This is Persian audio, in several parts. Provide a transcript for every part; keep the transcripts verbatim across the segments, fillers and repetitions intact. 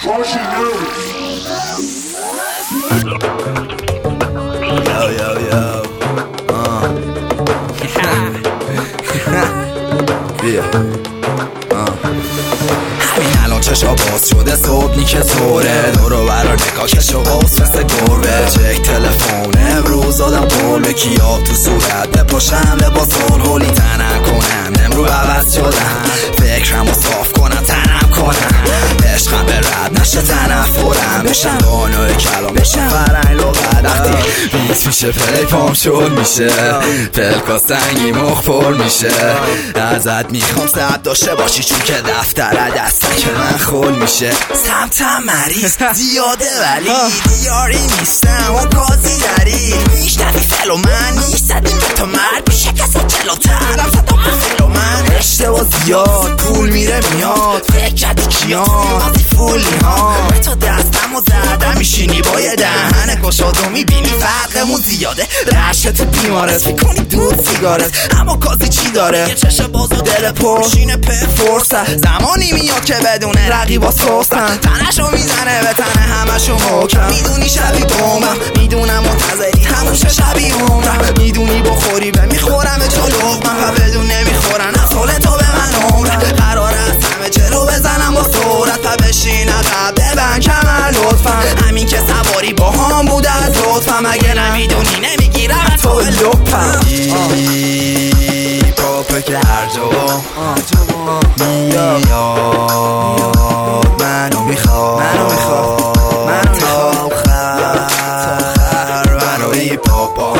Yo, yo, yo. Uh. yeah. uh. همین الان چشا باز شده صبح که طوره دورو برا نگاه کشو باز مثل گربه چک تلفون امروز آدم قول کیاب تو صورت بپاشم لباس هولی تنم کنم امرو عوض شدم فکرمو صاف کنم تنم کنم عشقم به رد نشه تنفرم بشم دانای کلام بشم فرنگ لغت وقتی بیت میشه پلی پام شل میشه پلکا سنگی مخ پر میشه ازت میخوام سب داشته باشی چون که دفتر دسته که من خول میشه سمتم مریض زیاده ولی دیاری نیستم و کازی داری میشنوی فلو من نیستدیم به تا مرد میشه کسی جلوترم صدا فلو من اشتباه زیاد پول میره میاد فکر کردی کیان بازی فولی ها به تو دستم و زدم میشینی با یه دهن کشاد و میبینی فرقمون زیاده رشت بیمارت فکر کنی دود سیگارت اما کازی چی داره یه چشم باز و دل پر میشینه په فرصت زمانی میاد که بدونه رقیبا سوستن تنشو میزنه به تنه همشو محکم میدونی شبی بومم میدونم منتظری هموشه شبی عمرم میدونی بخوری به میخورم جلو لقمم و بدون نمیخورن از حال تو به من عمرم قرار است همه جلو بزنم با صورت و بشین عقب ببن کمر لطفا همین که سواری با هم بوده از لطفم اگه نمیدونی نمیگیرم تو به لپم پاپه که هر جا میاد منو میخواد منو میخواد منو میخواد خر منو ای پاپا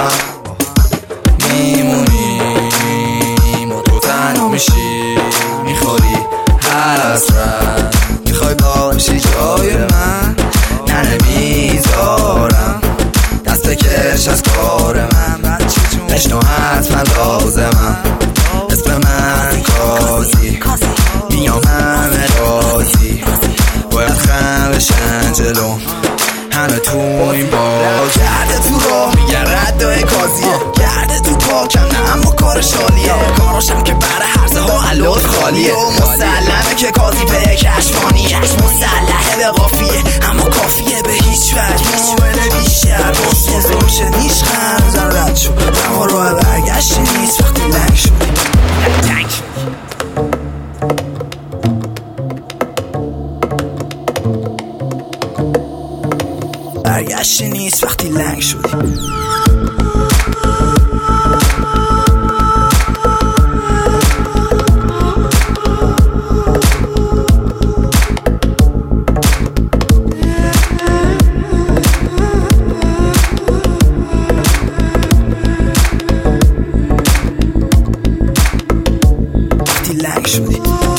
میمونیم و تو تنها میشی میخوری هر اسرت میخوای باشی جای من نه نمیذارم دست کش از کار من بشنو حتما لازمم اسم من کازی میام همه رازی باید خم بشن جلو همه تو این باز گرده تو راه میگه ردای کازیه گرده تو پاکم نه اما کار شالیه کاراشم که بره هرزه ها علوت خالیه مسلمه که کازی به کشمانیه مسلحه به قافیه اما کافیه به هیچ وجه مومنه بیشتر بسته میشه نیش خم زن رد شد اما راه برگشتی نیست وقتی لنگ شد لنگ شد برگشتی نیست وقتی لنگ شدی وقتی لنگ شدی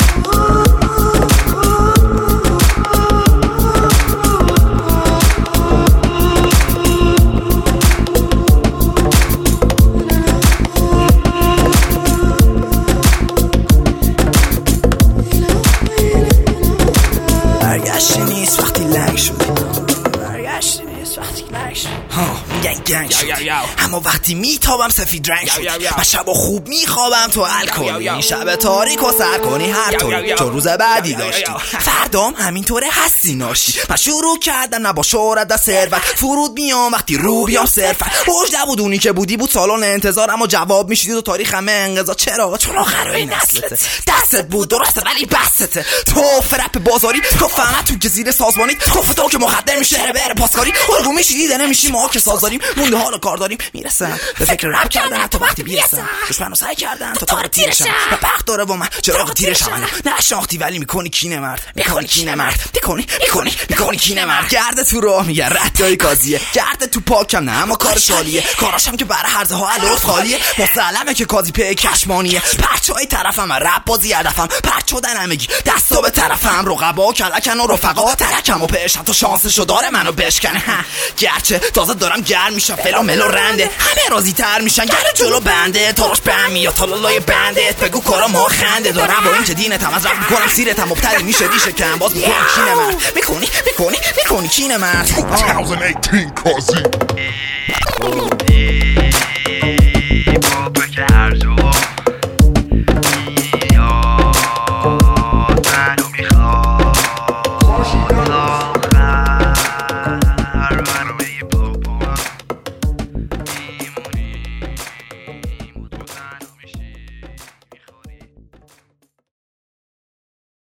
برگشتی نیست وقتی لنگ شدی برگشتی نیست وقتی لنگ شدی ها میگن گنگ شدی اما وقتی میتابم سفید رنگ شدی من شب خوب میخوابم تو الکلی این شب تاریک و سر کنی هر طوری چون روز بعدی داشتی فردام همینطوره هستی ناشی من شروع کردم نه با شهرت و ثروت فرود میام وقتی رو بیام صرفت وجده بود اونی که بودی بود سالن انتظار اما جواب میشیدی تو تاریخ همه انقضا چرا چون آخرای نسلت دستت بود درسته ولی بسته تو فرپ بازاری تو فهمت تو که زیر سازمانی تو فتو که مخدر میشه بره پاسکاری رو میشی دیده نمیشی ما که سازداریم مونده حالا کار داریم میرسم به فکر رپ کردن تا وقتی بیرسم دشمنو سعی کردن تا تار تیرشم و بخت داره با من چراغ تیرشم نه شاختی ولی میکنی کینه مرد میکنی کینه مرد میکنی میکنی میکنی کینه مرد گرده تو راه میگه ردای کازیه گرده تو پاکم نه اما کار شالیه کاراشم که برای هرزه ها علوت خالیه مسلمه که کازی په کشمانیه پرچای طرفم رپ بازی هدفم پرچ شدن همگی دستا به طرفم رقبا کلکن و رفقا ترکم و پیشم تو شانسشو داره منو بشکنه گرچه تازه دارم گرم میشم فلا ملو رنده همه راضی تر میشن گره جلو بنده تاراش بهم میاد تا لالای بندت بگو کارا ما خنده دارم با این که دینتم از رفت میکنم سیرتم مبتدی میشه ریشه کم باز میکنی کینه مرد میکنی میکنی میکنی کینه مرد twenty eighteen Kazi